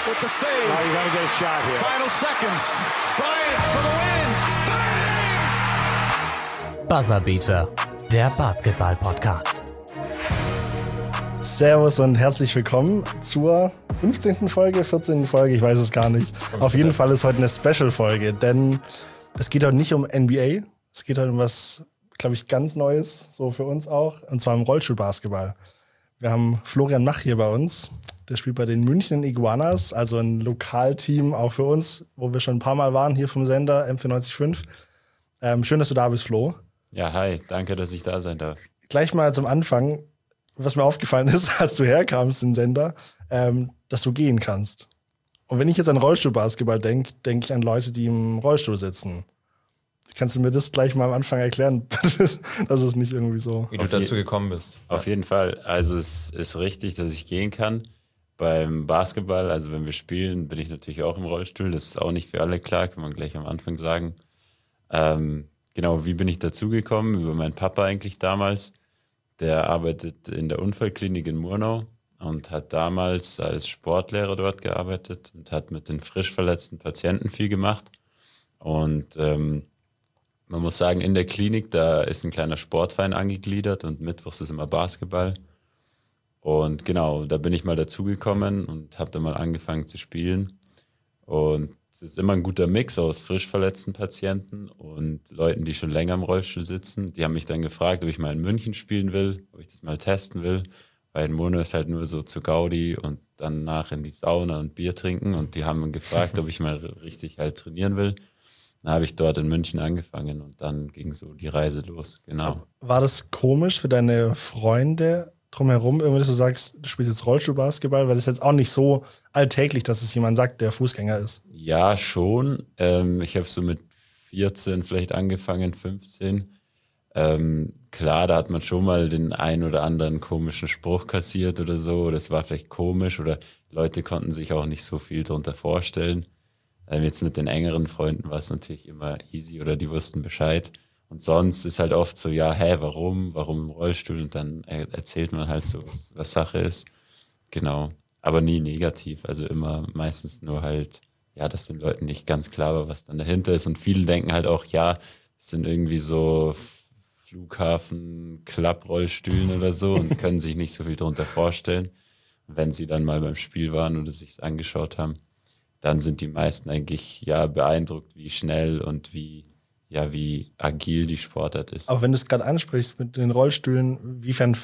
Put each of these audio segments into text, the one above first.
with the save. Now you got to get a shot here. Final seconds. Bryant for the win. Buzzerbeater, der Basketball-Podcast. Servus und herzlich willkommen zur 15. Folge, 14. Folge, ich weiß es gar nicht. Auf jeden Fall ist heute eine Special-Folge, denn es geht heute nicht um NBA. Es geht heute um was, glaube ich, ganz Neues, so für uns auch, und zwar um Rollstuhlbasketball. Wir haben Florian Mach hier bei uns. Der spielt bei den München Iguanas, also ein Lokalteam auch für uns, wo wir schon ein paar Mal waren, hier vom Sender M495. Schön, dass du da bist, Flo. Ja, hi, danke, dass ich da sein darf. Gleich mal zum Anfang, was mir aufgefallen ist, als du herkamst in den Sender, dass du gehen kannst. Und wenn ich jetzt an Rollstuhlbasketball denke ich an Leute, die im Rollstuhl sitzen. Kannst du mir das gleich mal am Anfang erklären, dass es nicht irgendwie so... Wie du dazu gekommen bist. Auf jeden Fall. Also es ist richtig, dass ich gehen kann. Beim Basketball, also wenn wir spielen, bin ich natürlich auch im Rollstuhl. Das ist auch nicht für alle klar, kann man gleich am Anfang sagen. Genau, wie bin ich dazugekommen? Über meinen Papa eigentlich damals. Der arbeitet in der Unfallklinik in Murnau und hat damals als Sportlehrer dort gearbeitet und hat mit den frisch verletzten Patienten viel gemacht. Und man muss sagen, in der Klinik, da ist ein kleiner Sportverein angegliedert und mittwochs ist immer Basketball. Und genau, da bin ich mal dazugekommen und habe dann mal angefangen zu spielen. Und es ist immer ein guter Mix aus frisch verletzten Patienten und Leuten, die schon länger im Rollstuhl sitzen. Die haben mich dann gefragt, ob ich mal in München spielen will, ob ich das mal testen will. Weil in Mono ist halt nur so zu Gaudi und danach in die Sauna und Bier trinken. Und die haben mich gefragt, ob ich mal richtig halt trainieren will. Dann habe ich dort in München angefangen und dann ging so die Reise los, genau. War das komisch für deine Freunde drumherum, irgendwie, dass du sagst, du spielst jetzt Rollstuhlbasketball, weil das ist jetzt auch nicht so alltäglich, dass es jemand sagt, der Fußgänger ist? Ja, schon. Ich habe so mit 14 vielleicht angefangen, 15. Klar, da hat man schon mal den ein oder anderen komischen Spruch kassiert oder so. Das war vielleicht komisch oder Leute konnten sich auch nicht so viel darunter vorstellen. Jetzt mit den engeren Freunden war es natürlich immer easy oder die wussten Bescheid. Und sonst ist halt oft so, ja, warum im Rollstuhl? Und dann erzählt man halt so, was Sache ist. Genau. Aber nie negativ. Also immer meistens nur halt, ja, dass den Leuten nicht ganz klar war, was dann dahinter ist. Und viele denken halt auch, ja, das sind irgendwie so Flughafen-Klapprollstühlen oder so und können sich nicht so viel darunter vorstellen. Und wenn sie dann mal beim Spiel waren oder sich es angeschaut haben, dann sind die meisten eigentlich ja beeindruckt, wie schnell und wie agil die Sportart ist. Aber wenn du es gerade ansprichst mit den Rollstühlen, inwiefern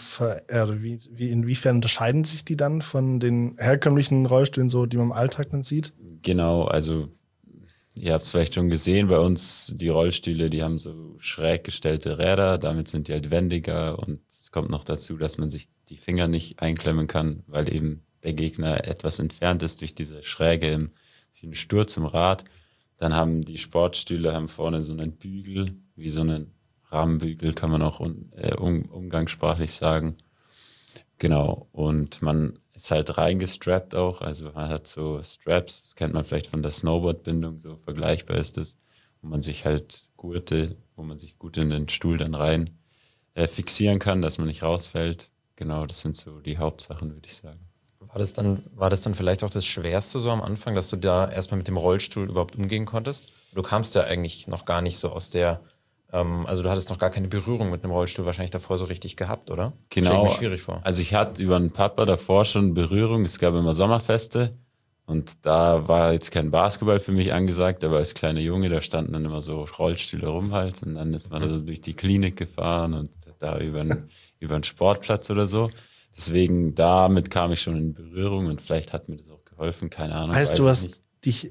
unterscheiden sich die dann von den herkömmlichen Rollstühlen, so die man im Alltag dann sieht? Genau, also ihr habt es vielleicht schon gesehen, bei uns die Rollstühle, die haben so schräg gestellte Räder, damit sind die halt wendiger und es kommt noch dazu, dass man sich die Finger nicht einklemmen kann, weil eben der Gegner etwas entfernt ist durch diese Schräge durch einen Sturz im Rad. Dann haben die Sportstühle vorne so einen Bügel, wie so einen Rahmenbügel, kann man auch umgangssprachlich sagen. Genau, und man ist halt reingestrappt auch, also man hat so Straps, das kennt man vielleicht von der Snowboardbindung, so vergleichbar ist es, wo man sich halt Gurte, wo man sich gut in den Stuhl dann rein fixieren kann, dass man nicht rausfällt. Genau, das sind so die Hauptsachen, würde ich sagen. War das dann vielleicht auch das Schwerste so am Anfang, dass du da erstmal mit dem Rollstuhl überhaupt umgehen konntest? Du kamst ja eigentlich noch gar nicht so aus der, also du hattest noch gar keine Berührung mit einem Rollstuhl wahrscheinlich davor so richtig gehabt, oder? Genau. Stell ich mir schwierig vor. Also ich hatte über einen Papa davor schon Berührung. Es gab immer Sommerfeste und da war jetzt kein Basketball für mich angesagt, aber als kleiner Junge, da standen dann immer so Rollstühle rum halt und dann ist man da so durch die Klinik gefahren und da über einen Sportplatz oder so. Deswegen, damit kam ich schon in Berührung und vielleicht hat mir das auch geholfen, keine Ahnung. Heißt, hast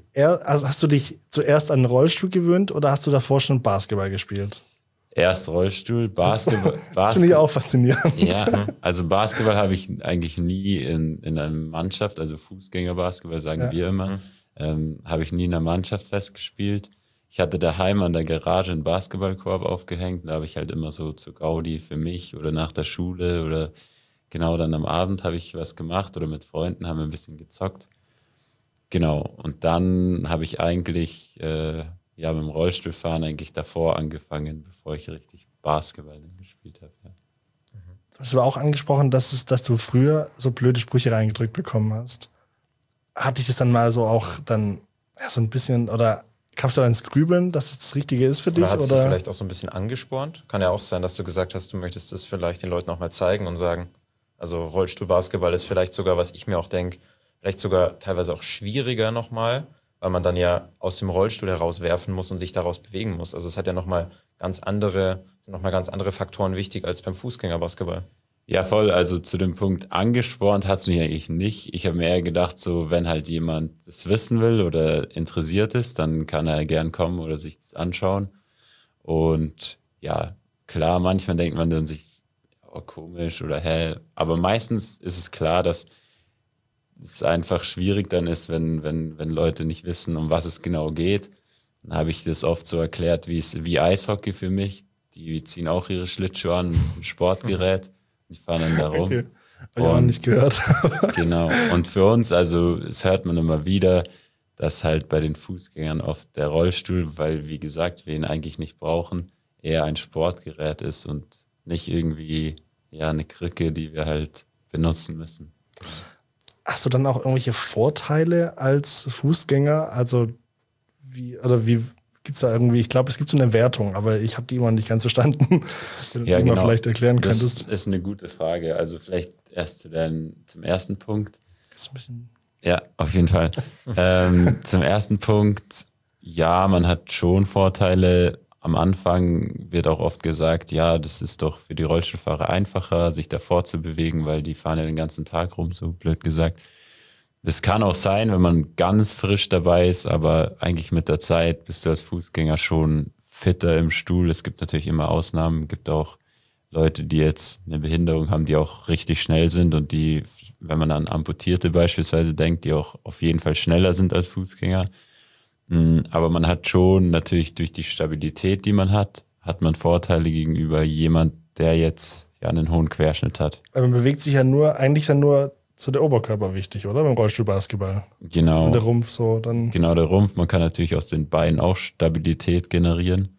du dich zuerst an den Rollstuhl gewöhnt oder hast du davor schon Basketball gespielt? Erst Rollstuhl, Basketball. Das finde ich auch faszinierend. Ja, also Basketball habe ich eigentlich nie in einer Mannschaft, also Fußgängerbasketball sagen wir immer, habe ich nie in einer Mannschaft festgespielt. Ich hatte daheim an der Garage einen Basketballkorb aufgehängt, da habe ich halt immer so zu Gaudi für mich oder nach der Schule oder genau, dann am Abend habe ich was gemacht oder mit Freunden haben wir ein bisschen gezockt. Genau, und dann habe ich eigentlich mit dem Rollstuhlfahren eigentlich davor angefangen, bevor ich richtig Basketball gespielt habe. Ja. Du hast aber auch angesprochen, dass du früher so blöde Sprüche reingedrückt bekommen hast. hatte ich das dann mal so auch dann so ein bisschen, oder kamst du dann ins Grübeln, dass es das Richtige ist für dich? Oder hat es dich vielleicht auch so ein bisschen angespornt? Kann ja auch sein, dass du gesagt hast, du möchtest das vielleicht den Leuten auch mal zeigen und sagen, also Rollstuhlbasketball ist vielleicht sogar, was ich mir auch denke, vielleicht sogar teilweise auch schwieriger nochmal, weil man dann ja aus dem Rollstuhl herauswerfen muss und sich daraus bewegen muss. Also es hat ja nochmal ganz andere Faktoren wichtig als beim Fußgängerbasketball. Ja, voll. Also zu dem Punkt angespornt hast du mich eigentlich nicht. Ich habe mir eher gedacht, so wenn halt jemand das wissen will oder interessiert ist, dann kann er gern kommen oder sich das anschauen. Und ja, klar, manchmal denkt man dann sich, oh, komisch oder aber meistens ist es klar, dass es einfach schwierig dann ist, wenn Leute nicht wissen, um was es genau geht. Dann habe ich das oft so erklärt, wie Eishockey für mich. Die ziehen auch ihre Schlittschuhe an, ein Sportgerät. Die fahren dann da rum. Okay. Hab ich auch noch nicht gehört. Genau. Und für uns, also es hört man immer wieder, dass halt bei den Fußgängern oft der Rollstuhl, weil wie gesagt, wir ihn eigentlich nicht brauchen, eher ein Sportgerät ist und nicht irgendwie eine Krücke, die wir halt benutzen müssen. Hast du dann auch irgendwelche Vorteile als Fußgänger? Also wie gibt's da irgendwie, ich glaube, es gibt so eine Wertung, aber ich habe die immer nicht ganz verstanden. Wenn du die mal vielleicht erklären könntest. Das ist eine gute Frage. Also vielleicht erst zum ersten Punkt. Das ist ein bisschen Ja, auf jeden Fall. Zum ersten Punkt, ja, man hat schon Vorteile. Am Anfang wird auch oft gesagt, ja, das ist doch für die Rollstuhlfahrer einfacher, sich davor zu bewegen, weil die fahren ja den ganzen Tag rum, so blöd gesagt. Das kann auch sein, wenn man ganz frisch dabei ist, aber eigentlich mit der Zeit bist du als Fußgänger schon fitter im Stuhl. Es gibt natürlich immer Ausnahmen, gibt auch Leute, die jetzt eine Behinderung haben, die auch richtig schnell sind und die, wenn man an Amputierte beispielsweise denkt, die auch auf jeden Fall schneller sind als Fußgänger. Aber man hat schon natürlich durch die Stabilität, die man hat man Vorteile gegenüber jemand, der jetzt einen hohen Querschnitt hat. Aber man bewegt sich eigentlich ist ja nur so der Oberkörper wichtig, oder? Beim Rollstuhlbasketball. Genau. Und der Rumpf so dann. Genau, der Rumpf. Man kann natürlich aus den Beinen auch Stabilität generieren.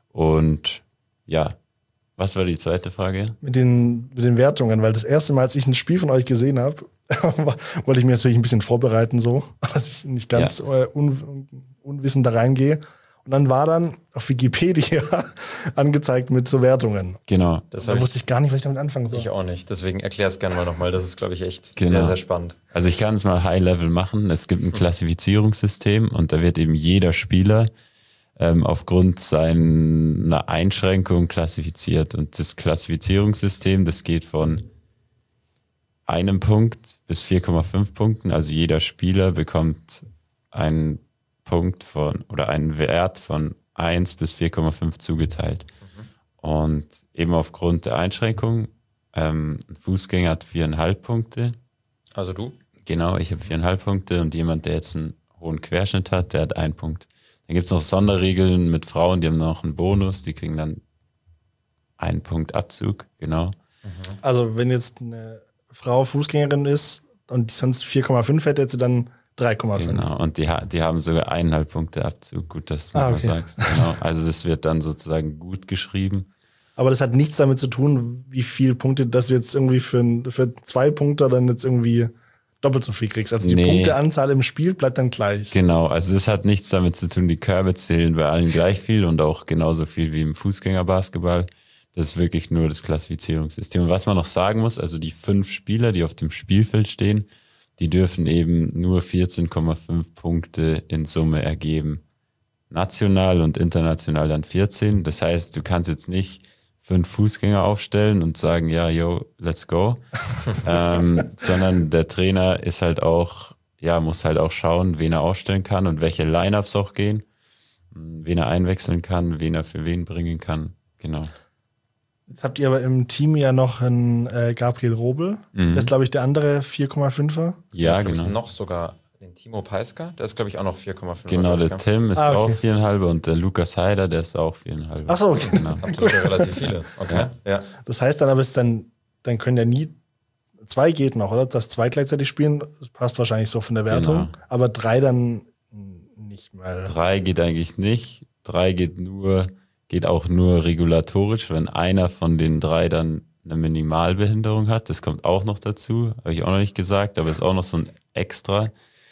Und ja, was war die zweite Frage? Mit den Wertungen, weil das erste Mal, als ich ein Spiel von euch gesehen habe, wollte ich mir natürlich ein bisschen vorbereiten, so, dass ich nicht ganz unwissend da reingehe. Und dann war dann auf Wikipedia angezeigt mit so Wertungen. Genau. Da wusste ich gar nicht, was ich damit anfangen soll. Ich auch nicht. Deswegen erklär es gerne mal nochmal. Das ist, glaube ich, echt Genau. sehr, sehr spannend. Also ich kann es mal High-Level machen. Es gibt ein Klassifizierungssystem und da wird eben jeder Spieler aufgrund seiner Einschränkung klassifiziert. Und das Klassifizierungssystem, das geht von 1 Punkt bis 4,5 Punkten. Also jeder Spieler bekommt einen Punkt oder einen Wert von 1 bis 4,5 zugeteilt. Und eben aufgrund der Einschränkung, ein Fußgänger hat 4,5 Punkte. Also du? Genau, ich habe 4,5 Punkte und jemand, der jetzt einen hohen Querschnitt hat, der hat 1 Punkt. Dann gibt es noch Sonderregeln mit Frauen, die haben noch einen Bonus, die kriegen dann 1 Punkt Abzug, genau. Also wenn jetzt eine Frau Fußgängerin ist und die sonst 4,5 hätte, hätte sie dann 3,5. Genau, und die haben sogar 1,5 Punkte Abzug. Gut, dass du das noch sagst. Genau. Also das wird dann sozusagen gut geschrieben. Aber das hat nichts damit zu tun, wie viele Punkte, dass du jetzt irgendwie für 2 Punkte dann jetzt irgendwie doppelt so viel kriegst. Also die Punkteanzahl im Spiel bleibt dann gleich. Genau, also das hat nichts damit zu tun, die Körbe zählen bei allen gleich viel und auch genauso viel wie im Fußgängerbasketball. Das ist wirklich nur das Klassifizierungssystem. Und was man noch sagen muss, also die 5 Spieler, die auf dem Spielfeld stehen, die dürfen eben nur 14,5 Punkte in Summe ergeben. National und international dann 14. Das heißt, du kannst jetzt nicht 5 Fußgänger aufstellen und sagen, ja, yo, let's go. Sondern der Trainer ist halt auch, muss halt auch schauen, wen er aufstellen kann und welche Lineups auch gehen, wen er einwechseln kann, wen er für wen bringen kann. Genau. Jetzt habt ihr aber im Team ja noch einen Gabriel Robel. Das ist, glaube ich, der andere 4,5er. Ja, genau. genau. Noch sogar den Timo Peisker, der ist, glaube ich, auch noch 4,5. Genau, der Tim ist auch 4,5 und der Lukas Heider, der ist auch 4,5. Ach so, okay. Genau. Absolut relativ viele. Okay. Ja. Das heißt dann aber, dann können ja nie 2 geht noch, oder? Dass 2 gleichzeitig spielen, das passt wahrscheinlich so von der Wertung. Genau. Aber 3 dann nicht mal. 3 geht eigentlich nicht. 3 geht auch nur regulatorisch, wenn einer von den 3 dann eine Minimalbehinderung hat. Das kommt auch noch dazu, habe ich auch noch nicht gesagt, aber ist auch noch so ein Extra.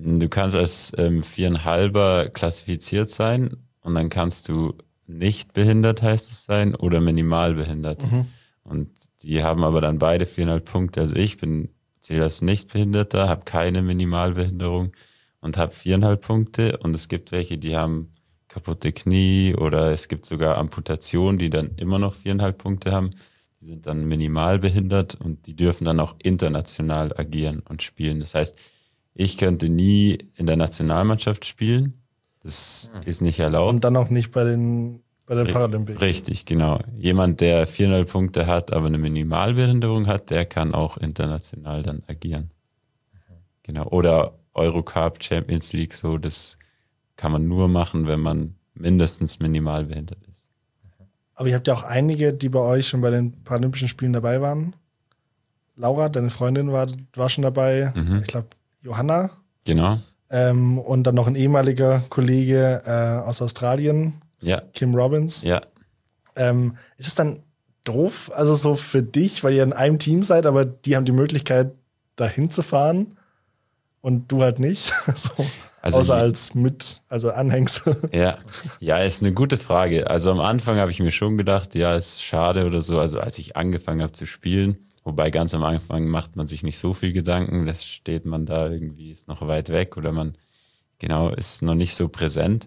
Du kannst als 4,5er klassifiziert sein und dann kannst du nicht behindert, heißt es sein, oder minimal behindert. Und die haben aber dann beide 4,5 Punkte. Also ich zähle als Nichtbehinderter, habe keine Minimalbehinderung und habe 4,5 Punkte. Und es gibt welche, die haben kaputte Knie oder es gibt sogar Amputationen, die dann immer noch 4,5 Punkte haben. Die sind dann minimal behindert und die dürfen dann auch international agieren und spielen. Das heißt, ich könnte nie in der Nationalmannschaft spielen. Das ist nicht erlaubt. Und dann auch nicht bei den Paralympics. Richtig, genau. Jemand, der 4,5 Punkte hat, aber eine Minimalbehinderung hat, der kann auch international dann agieren. Genau. Oder Eurocup, Champions League, so, das kann man nur machen, wenn man mindestens minimal behindert ist. Aber ihr habt ja auch einige, die bei euch schon bei den Paralympischen Spielen dabei waren. Laura, deine Freundin, war schon dabei. Ich glaube, Johanna. Genau. Und dann noch ein ehemaliger Kollege aus Australien, Ja. Kim Robbins. Ja. Ist es dann doof, also so für dich, weil ihr in einem Team seid, aber die haben die Möglichkeit, dahin zu fahren und du halt nicht? So, Also außer als Anhängsel. Ja, ist eine gute Frage. Also am Anfang habe ich mir schon gedacht, ja, ist schade oder so. Also als ich angefangen habe zu spielen, wobei ganz am Anfang macht man sich nicht so viel Gedanken, das steht man da irgendwie, ist noch weit weg oder man, genau, ist noch nicht so präsent.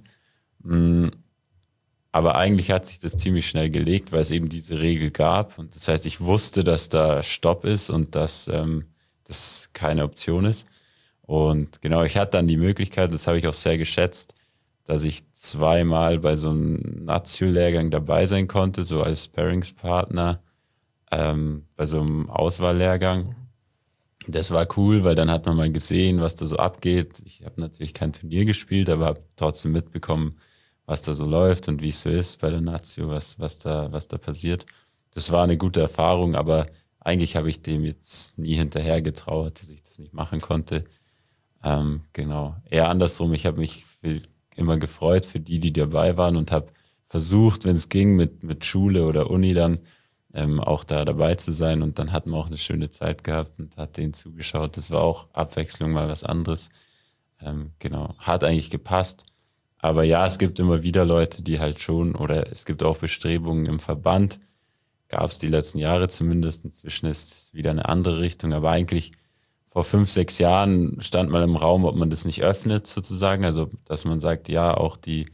Aber eigentlich hat sich das ziemlich schnell gelegt, weil es eben diese Regel gab. Und das heißt, ich wusste, dass da Stopp ist und dass das keine Option ist. Und genau, ich hatte dann die Möglichkeit, das habe ich auch sehr geschätzt, dass ich 2-mal bei so einem Nazio-Lehrgang dabei sein konnte, so als Sparringspartner bei so einem Auswahllehrgang. Das war cool, weil dann hat man mal gesehen, was da so abgeht. Ich habe natürlich kein Turnier gespielt, aber habe trotzdem mitbekommen, was da so läuft und wie es so ist bei der Nazio, was da passiert. Das war eine gute Erfahrung, aber eigentlich habe ich dem jetzt nie hinterher getrauert, dass ich das nicht machen konnte. Genau. Eher andersrum, ich habe mich immer gefreut für die dabei waren und habe versucht, wenn es ging, mit Schule oder Uni dann auch da dabei zu sein. Und dann hatten wir auch eine schöne Zeit gehabt und hat denen zugeschaut. Das war auch Abwechslung, mal was anderes. Genau. Hat eigentlich gepasst. Aber ja, es gibt immer wieder Leute, die halt schon, oder es gibt auch Bestrebungen im Verband, gab es die letzten Jahre zumindest. Inzwischen ist es wieder eine andere Richtung, aber eigentlich vor 5, 6 Jahren stand mal im Raum, ob man das nicht öffnet sozusagen, also dass man sagt, ja, auch die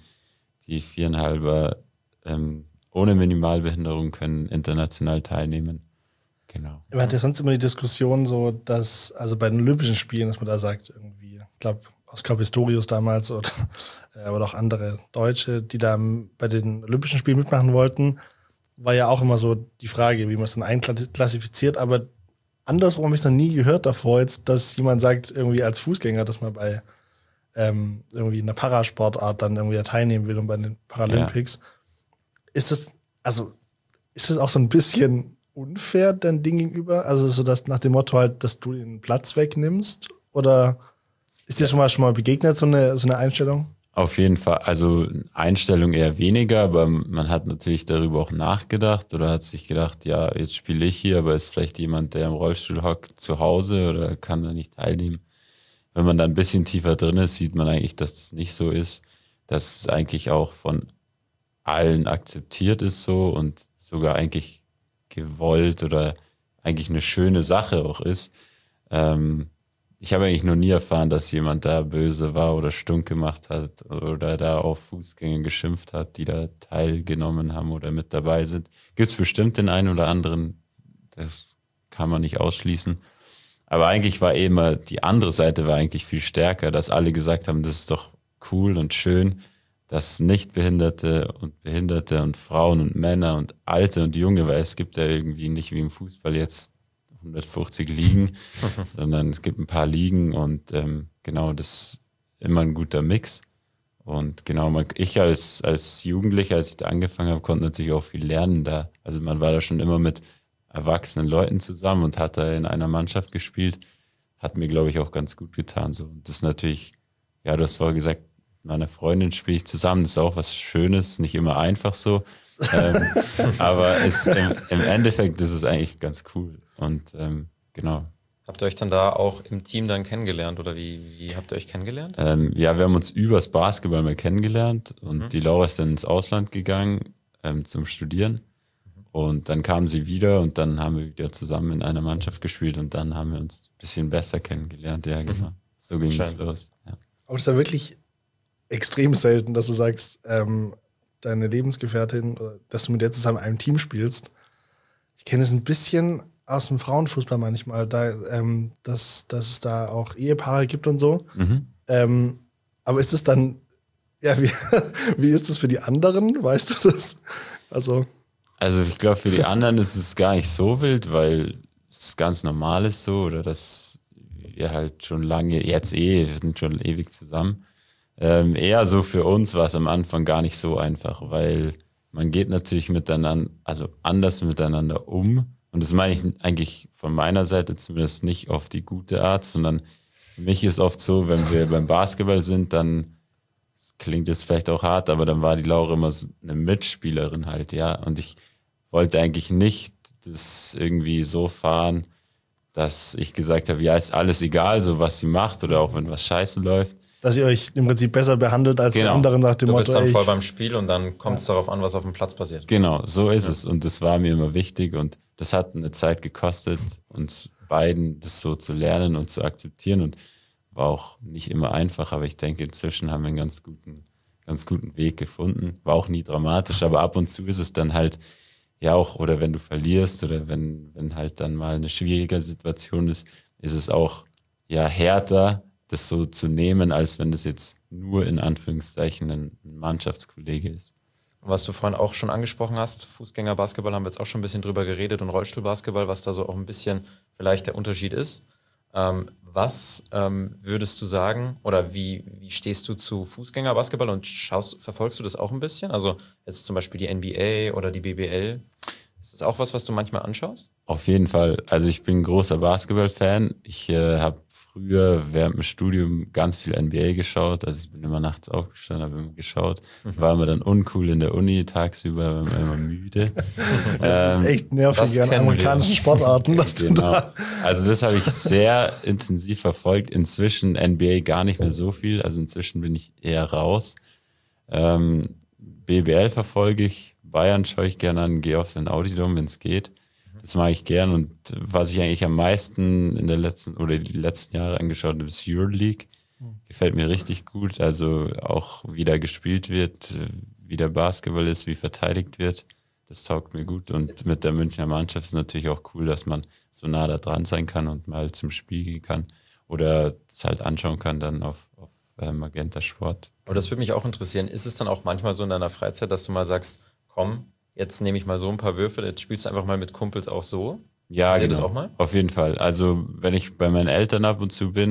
4,5er ohne Minimalbehinderung können international teilnehmen. Genau. Man hat ja sonst immer die Diskussion so, dass, also bei den Olympischen Spielen, dass man da sagt, irgendwie, ich glaube, Oskar Pistorius damals oder aber auch andere Deutsche, die da bei den Olympischen Spielen mitmachen wollten, war ja auch immer so die Frage, wie man es dann einklassifiziert, aber andersrum habe ich es noch nie gehört davor jetzt, dass jemand sagt, irgendwie als Fußgänger, dass man bei irgendwie in einer Parasportart dann irgendwie teilnehmen will und bei den Paralympics. Ja. Ist das auch so ein bisschen unfair dein Ding gegenüber? Also so dass nach dem Motto halt, dass du den Platz wegnimmst? Oder ist dir schon mal begegnet, so eine Einstellung? Auf jeden Fall, also Einstellung eher weniger, aber man hat natürlich darüber auch nachgedacht oder hat sich gedacht, ja, jetzt spiele ich hier, aber ist vielleicht jemand, der im Rollstuhl hockt, zu Hause oder kann da nicht teilnehmen. Wenn man da ein bisschen tiefer drin ist, sieht man eigentlich, dass das nicht so ist, dass es eigentlich auch von allen akzeptiert ist so und sogar eigentlich gewollt oder eigentlich eine schöne Sache auch ist. Ich habe eigentlich noch nie erfahren, dass jemand da böse war oder stunk gemacht hat oder da auf Fußgänger geschimpft hat, die da teilgenommen haben oder mit dabei sind. Gibt es bestimmt den einen oder anderen, das kann man nicht ausschließen. Aber eigentlich war immer, die andere Seite war eigentlich viel stärker, dass alle gesagt haben, das ist doch cool und schön, dass Nichtbehinderte und Behinderte und Frauen und Männer und Alte und Junge, weil es gibt ja irgendwie nicht wie im Fußball jetzt 150 Ligen, sondern es gibt ein paar Ligen und genau, das ist immer ein guter Mix. Und genau, ich als Jugendlicher, als ich da angefangen habe, konnte natürlich auch viel lernen da. Also man war da schon immer mit erwachsenen Leuten zusammen und hat da in einer Mannschaft gespielt. Hat mir, glaube ich, auch ganz gut getan. So. Und das ist natürlich, ja, du hast vorher gesagt, mit meiner Freundin spiele ich zusammen. Das ist auch was Schönes, nicht immer einfach so. Aber im Endeffekt ist es eigentlich ganz cool. Und genau. Habt ihr euch dann da auch im Team dann kennengelernt oder wie habt ihr euch kennengelernt? Ja, wir haben uns übers Basketball mal kennengelernt und die Laura ist dann ins Ausland gegangen zum Studieren und dann kam sie wieder und dann haben wir wieder zusammen in einer Mannschaft gespielt und dann haben wir uns ein bisschen besser kennengelernt. Ja, genau. So ging es los. Ja. Aber das ist ja wirklich extrem selten, dass du sagst, deine Lebensgefährtin, dass du mit der zusammen in einem Team spielst. Ich kenne es ein bisschen aus dem Frauenfußball manchmal, dass es da auch Ehepaare gibt und so. Aber ist es dann, ja, wie ist es für die anderen? Weißt du das? Also ich glaube, für die anderen ist es gar nicht so wild, weil es ganz normal ist so, oder dass wir halt schon lange, wir sind schon ewig zusammen. Eher so für uns war es am Anfang gar nicht so einfach, weil man geht natürlich anders miteinander um. Und das meine ich eigentlich von meiner Seite zumindest nicht auf die gute Art, sondern für mich ist oft so, wenn wir beim Basketball sind, dann, das klingt jetzt vielleicht auch hart, aber dann war die Laura immer so eine Mitspielerin halt, ja. Und ich wollte eigentlich nicht das irgendwie so fahren, dass ich gesagt habe, ja, ist alles egal, so was sie macht oder auch wenn was scheiße läuft. dass ihr euch im Prinzip besser behandelt als die anderen nach dem Du Motto, bist dann voll beim Spiel und dann kommt es darauf an, was auf dem Platz passiert. Genau, so ist es. Und das war mir immer wichtig und das hat eine Zeit gekostet, uns beiden das so zu lernen und zu akzeptieren und war auch nicht immer einfach, aber ich denke, inzwischen haben wir einen ganz guten Weg gefunden. War auch nie dramatisch, aber ab und zu ist es dann halt, ja auch, oder wenn du verlierst oder wenn halt dann mal eine schwierige Situation ist, ist es auch ja härter, das so zu nehmen, als wenn das jetzt nur in Anführungszeichen ein Mannschaftskollege ist. Was du vorhin auch schon angesprochen hast, Fußgängerbasketball haben wir jetzt auch schon ein bisschen drüber geredet und Rollstuhlbasketball, was da so auch ein bisschen vielleicht der Unterschied ist. Was würdest du sagen oder wie stehst du zu Fußgängerbasketball und verfolgst du das auch ein bisschen? Also jetzt zum Beispiel die NBA oder die BBL. Ist das auch was du manchmal anschaust? Auf jeden Fall. Also ich bin ein großer Basketball-Fan. Ich habe früher während dem Studium ganz viel NBA geschaut. Also ich bin immer nachts aufgestanden, habe immer geschaut. War immer dann uncool in der Uni, tagsüber war immer müde. Das ist echt nervig an amerikanischen Sportarten. Genau. Also das habe ich sehr intensiv verfolgt. Inzwischen NBA gar nicht mehr so viel. Also inzwischen bin ich eher raus. BBL verfolge ich. Bayern schaue ich gerne an, gehe auf den Audidom, wenn es geht. Das mag ich gern und was ich eigentlich am meisten die letzten Jahre angeschaut habe, ist Euroleague. Gefällt mir richtig gut, also auch wie da gespielt wird, wie der Basketball ist, wie verteidigt wird. Das taugt mir gut und mit der Münchner Mannschaft ist natürlich auch cool, dass man so nah da dran sein kann und mal zum Spiel gehen kann oder es halt anschauen kann dann auf Magenta Sport. Aber das würde mich auch interessieren. Ist es dann auch manchmal so in deiner Freizeit, dass du mal sagst, komm, jetzt nehme ich mal so ein paar Würfe, jetzt spielst du einfach mal mit Kumpels auch so? Ja, Seht genau. das auch mal? Auf jeden Fall. Also wenn ich bei meinen Eltern ab und zu,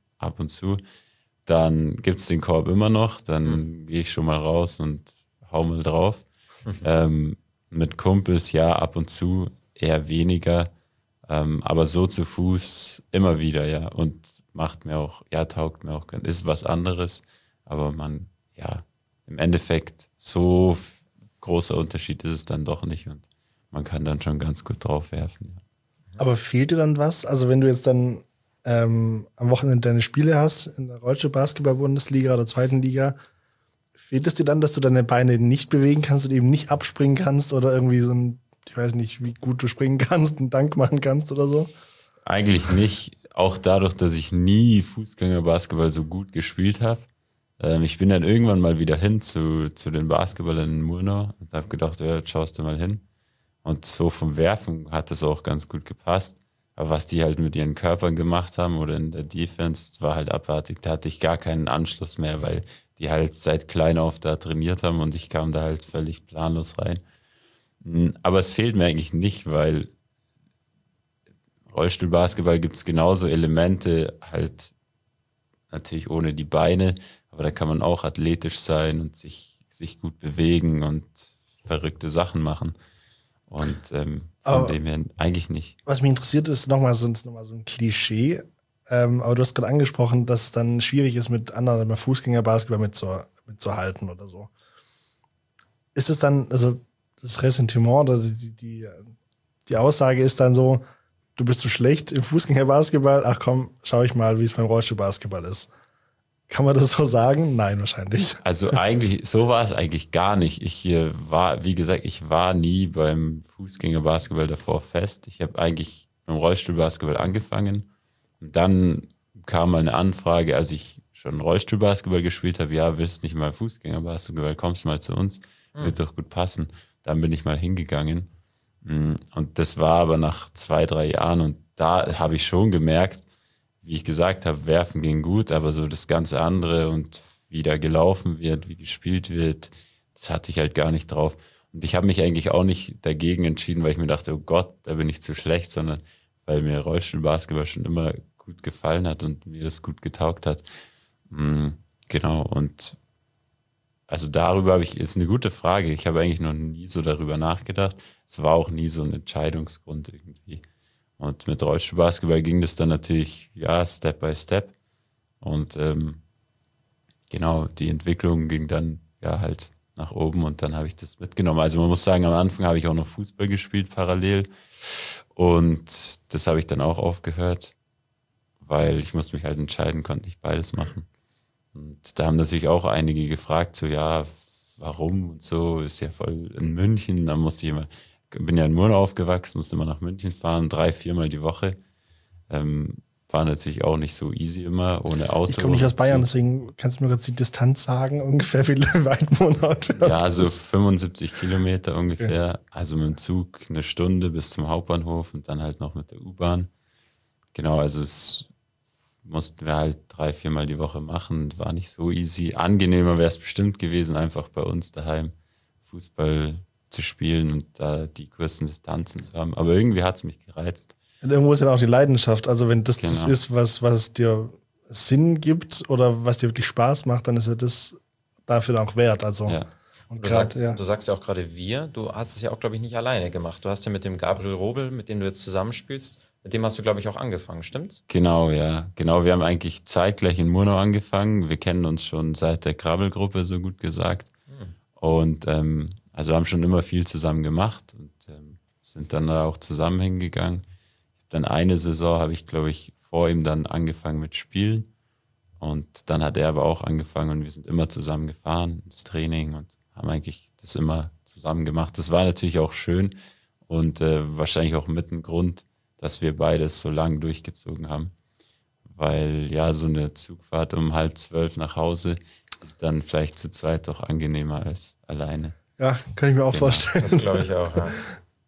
dann gibt's den Korb immer noch, dann gehe ich schon mal raus und hau mal drauf. Mit Kumpels ja, ab und zu eher weniger, aber so zu Fuß immer wieder, ja. Und macht mir auch, ja, taugt mir auch, ist was anderes, aber im Endeffekt so großer Unterschied ist es dann doch nicht und man kann dann schon ganz gut drauf werfen. Ja. Aber fehlt dir dann was? Also wenn du jetzt dann am Wochenende deine Spiele hast in der Rollstuhl-Basketball-Bundesliga oder zweiten Liga, fehlt es dir dann, dass du deine Beine nicht bewegen kannst und eben nicht abspringen kannst oder irgendwie ich weiß nicht, wie gut du springen kannst, einen Dank machen kannst oder so? Eigentlich nicht, auch dadurch, dass ich nie Fußgänger-Basketball so gut gespielt habe. Ich bin dann irgendwann mal wieder hin zu den Basketballern in Murnau und habe gedacht, ja, jetzt schaust du mal hin. Und so vom Werfen hat das auch ganz gut gepasst. Aber was die halt mit ihren Körpern gemacht haben oder in der Defense, war halt abartig. Da hatte ich gar keinen Anschluss mehr, weil die halt seit klein auf da trainiert haben und ich kam da halt völlig planlos rein. Aber es fehlt mir eigentlich nicht, weil Rollstuhlbasketball gibt es genauso Elemente, halt natürlich ohne die Beine, aber da kann man auch athletisch sein und sich gut bewegen und verrückte Sachen machen. Und von dem her eigentlich nicht. Was mich interessiert, ist nochmal so ein Klischee. Aber du hast gerade angesprochen, dass es dann schwierig ist, mit anderen beim Fußgängerbasketball mitzuhalten oder so. Ist es dann, also das Ressentiment oder die Aussage ist dann so, du bist zu schlecht im Fußgängerbasketball, ach komm, schau ich mal, wie es beim Rollstuhlbasketball ist. Kann man das so sagen? Nein, wahrscheinlich. Also eigentlich, so war es eigentlich gar nicht. Ich war nie beim Fußgängerbasketball davor fest. Ich habe eigentlich beim Rollstuhlbasketball angefangen. Und dann kam mal eine Anfrage, als ich schon Rollstuhlbasketball gespielt habe, ja, willst nicht mal Fußgängerbasketball, kommst mal zu uns, wird doch gut passen. Dann bin ich mal hingegangen. Und das war aber nach 2-3 Jahren und da habe ich schon gemerkt, wie ich gesagt habe, werfen ging gut, aber so das ganze andere und wie da gelaufen wird, wie gespielt wird, das hatte ich halt gar nicht drauf. Und ich habe mich eigentlich auch nicht dagegen entschieden, weil ich mir dachte, oh Gott, da bin ich zu schlecht, sondern weil mir Rollstuhlbasketball schon immer gut gefallen hat und mir das gut getaugt hat. Genau, und also darüber ist eine gute Frage. Ich habe eigentlich noch nie so darüber nachgedacht. Es war auch nie so ein Entscheidungsgrund irgendwie. Und mit Rollstuhlbasketball ging das dann natürlich, ja, Step by Step. Und genau, die Entwicklung ging dann ja halt nach oben und dann habe ich das mitgenommen. Also man muss sagen, am Anfang habe ich auch noch Fußball gespielt parallel und das habe ich dann auch aufgehört, weil ich musste mich halt entscheiden, konnte nicht beides machen. Und da haben natürlich auch einige gefragt, so ja, warum und so, ist ja voll in München, dann musste ich immer, bin ja in Murnau aufgewachsen, musste immer nach München fahren, 3-4 Mal die Woche. War natürlich auch nicht so easy immer, ohne Auto. Ich komme nicht aus Bayern, deswegen kannst du mir jetzt die Distanz sagen, ungefähr wie weit Murnau entfernt Ja, so 75 Kilometer ungefähr. Ja. Also mit dem Zug 1 Stunde bis zum Hauptbahnhof und dann halt noch mit der U-Bahn. Genau, also es mussten wir halt 3-4 Mal die Woche machen. War nicht so easy. Angenehmer wäre es bestimmt gewesen, einfach bei uns daheim Fußball zu spielen und da die kurzen Distanzen zu haben. Aber irgendwie hat es mich gereizt. Und irgendwo ist ja auch die Leidenschaft. Also wenn das Genau. das ist, was dir Sinn gibt oder was dir wirklich Spaß macht, dann ist ja das dafür auch wert. Also Ja. und Du sagst ja auch gerade wir, du hast es ja auch, glaube ich, nicht alleine gemacht. Du hast ja mit dem Gabriel Robel, mit dem du jetzt zusammenspielst, mit dem hast du, glaube ich, auch angefangen, stimmt's? Genau, ja. Genau, wir haben eigentlich zeitgleich in Murnau angefangen. Wir kennen uns schon seit der Krabbelgruppe, so gut gesagt. Und also haben schon immer viel zusammen gemacht und sind dann da auch zusammen hingegangen. Dann eine Saison habe ich, glaube ich, vor ihm dann angefangen mit Spielen. Und dann hat er aber auch angefangen und wir sind immer zusammen gefahren ins Training und haben eigentlich das immer zusammen gemacht. Das war natürlich auch schön und wahrscheinlich auch mit ein Grund, dass wir beides so lang durchgezogen haben. Weil ja, so eine Zugfahrt um 11:30 nach Hause ist dann vielleicht zu zweit doch angenehmer als alleine. Ja, kann ich mir auch vorstellen. Das glaube ich auch, ja.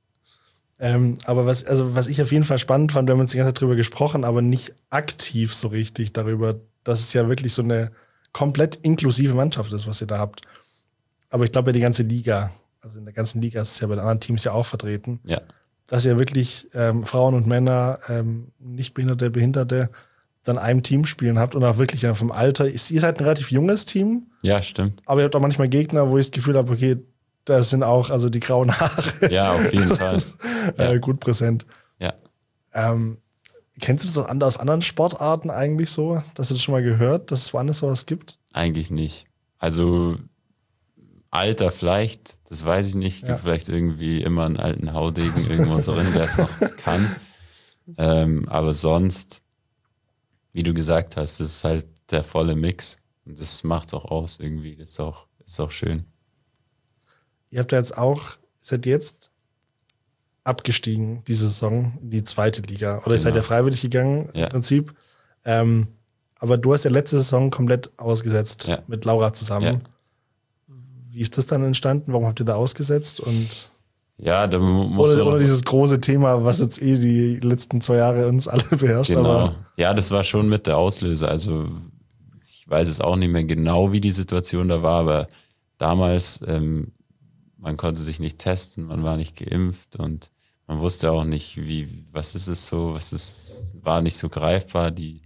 Aber was ich auf jeden Fall spannend fand, wir haben uns die ganze Zeit drüber gesprochen, aber nicht aktiv so richtig darüber, dass es ja wirklich so eine komplett inklusive Mannschaft ist, was ihr da habt. Aber ich glaube ja die ganze Liga, also in der ganzen Liga ist es ja bei den anderen Teams ja auch vertreten, Ja, dass ihr wirklich Frauen und Männer, Nichtbehinderte, Behinderte dann einem Team spielen habt und auch wirklich vom Alter. Ihr seid ein relativ junges Team, ja, stimmt. aber ihr habt auch manchmal Gegner, wo ich das Gefühl habe, okay, das sind auch also die grauen Haare Ja, auf jeden Fall. gut präsent. Ja. Kennst du das aus anderen Sportarten eigentlich so? Dass du das schon mal gehört, dass es woanders sowas gibt? Eigentlich nicht. Also Alter vielleicht, das weiß ich nicht. Ja. Gibt vielleicht irgendwie immer einen alten Haudegen irgendwo drin, der es noch kann. Aber sonst, wie du gesagt hast, das ist halt der volle Mix. Und das macht es auch aus irgendwie. Das ist auch schön. Ihr habt ja seid jetzt abgestiegen, diese Saison, in die 2. Liga. Oder ihr seid ja freiwillig gegangen Ja. im Prinzip. Aber du hast ja letzte Saison komplett ausgesetzt mit Laura zusammen. Ja. Wie ist das dann entstanden? Warum habt ihr da ausgesetzt? Und Ja, da muss oder dieses große Thema, was jetzt die letzten 2 Jahre uns alle beherrscht. Genau. Aber Ja, das war schon mit der Auslöser. Also ich weiß es auch nicht mehr genau, wie die Situation da war, aber damals, man konnte sich nicht testen, man war nicht geimpft und man wusste auch nicht, was ist es so, war nicht so greifbar, die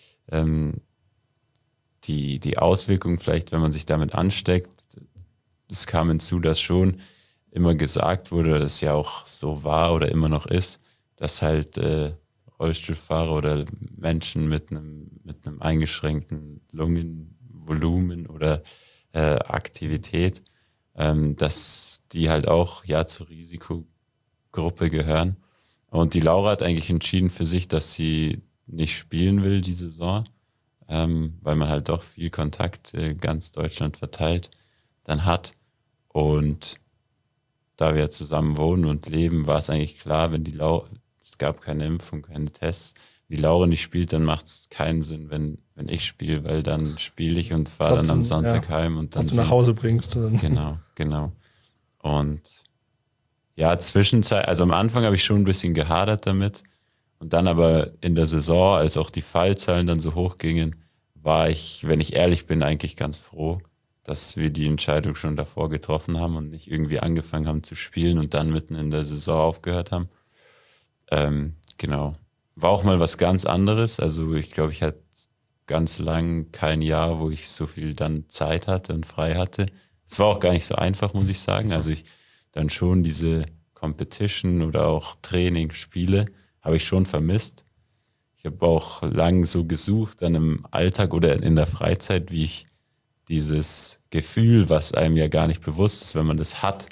Auswirkungen vielleicht, wenn man sich damit ansteckt. Es kam hinzu, dass schon immer gesagt wurde, dass ja auch so war oder immer noch ist, dass halt Rollstuhlfahrer oder Menschen mit einem eingeschränkten Lungenvolumen oder Aktivität, dass die halt auch zur Risikogruppe gehören. Und die Laura hat eigentlich entschieden für sich, dass sie nicht spielen will die Saison, weil man halt doch viel Kontakt ganz Deutschland verteilt dann hat. Und da wir zusammen wohnen und leben, war es eigentlich klar, wenn die Laura, es gab keine Impfung, keine Tests, die Laura nicht spielt, dann macht es keinen Sinn, wenn ich spiele, weil dann spiele ich und fahre dann am Sonntag heim und dann du nach Hause bringst. Genau. Und ja, Zwischenzeit, also am Anfang habe ich schon ein bisschen gehadert damit und dann aber in der Saison, als auch die Fallzahlen dann so hoch gingen, war ich, wenn ich ehrlich bin, eigentlich ganz froh, dass wir die Entscheidung schon davor getroffen haben und nicht irgendwie angefangen haben zu spielen und dann mitten in der Saison aufgehört haben. Genau. War auch mal was ganz anderes. Also ich glaube, ich hatte ganz lang kein Jahr, wo ich so viel dann Zeit hatte und frei hatte. Es war auch gar nicht so einfach, muss ich sagen. Also ich dann schon diese Competition oder auch Training, Spiele habe ich schon vermisst. Ich habe auch lang so gesucht dann im Alltag oder in der Freizeit, wie ich dieses Gefühl, was einem ja gar nicht bewusst ist, wenn man das hat,